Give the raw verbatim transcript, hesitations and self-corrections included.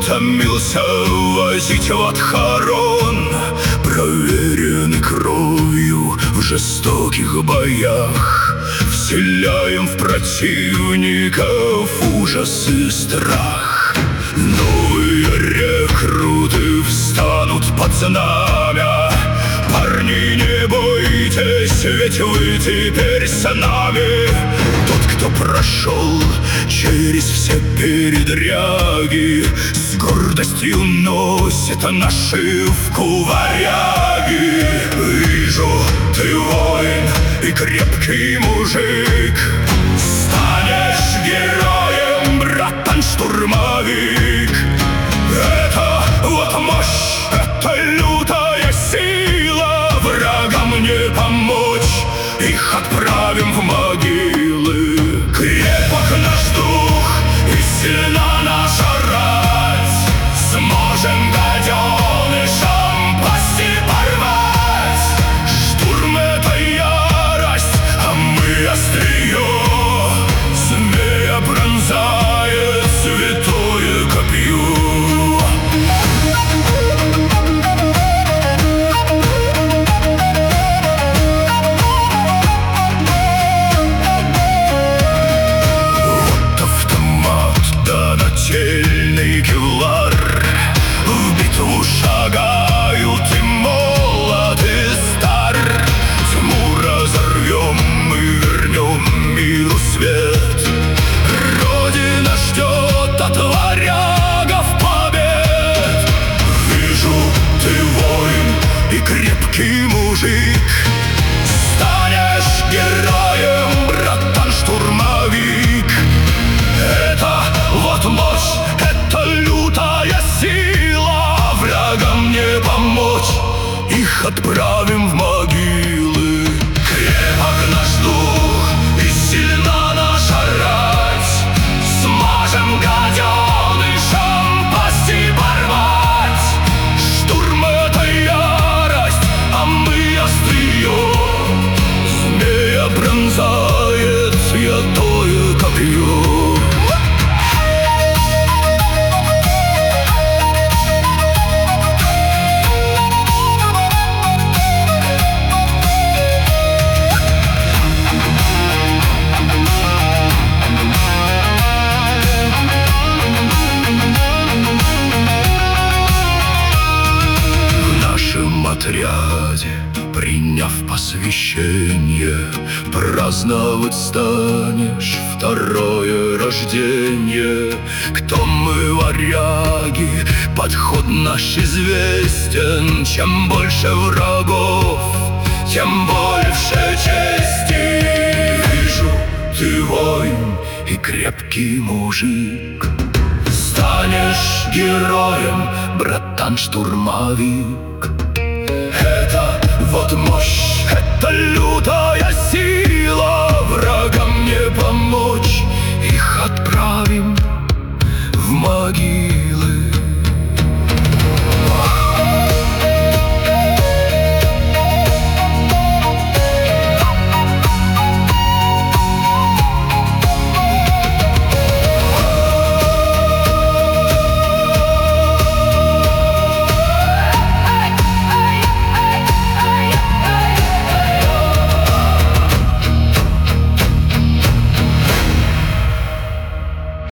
утомился возить в отхорон, проверенный кровью в жестоких боях. Вселяем в противников ужас и страх. Новые рекруты встанут под знамя. Парни, не бойтесь, ведь вы теперь с нами. Тот, кто прошел через все передряги, с гордостью носит нашивку варяги. Вижу, ты воин и крепкий мужик, станешь героем, братан-штурмовик. Это вот мощь, это лютая сила. Врагам не помочь, их отправим в могилы. Крепок наш дух и сильна наша рать. Сможем гаденышам пасти порвать. Штурм — это ярость, а мы острие. Змея пронзает святое копье. Нательный кевлар, в битву шагают и молод, и стар. Тьму разорвем, мы вернем миру свет. Родина ждет от варягов побед. Вижу, ты воин и крепкий мужик, станешь героем, братан-штурмовик. Это вот мощь, это лютая сила. Врагам не помочь, их отправим в могилы. Крепок наш дух и сильна наша рать. Смажем гаденышам пасти порвать. Штурм — это ярость, а мы острие. Змея пронзает святое копье. Отряде, приняв посвящение, праздновать станешь второе рождение. Кто мы, варяги, подход наш известен. Чем больше врагов, тем больше чести. Вижу, ты воин и крепкий мужик, станешь героем, братан-штурмовик. Это вот мощь, это лютая сила.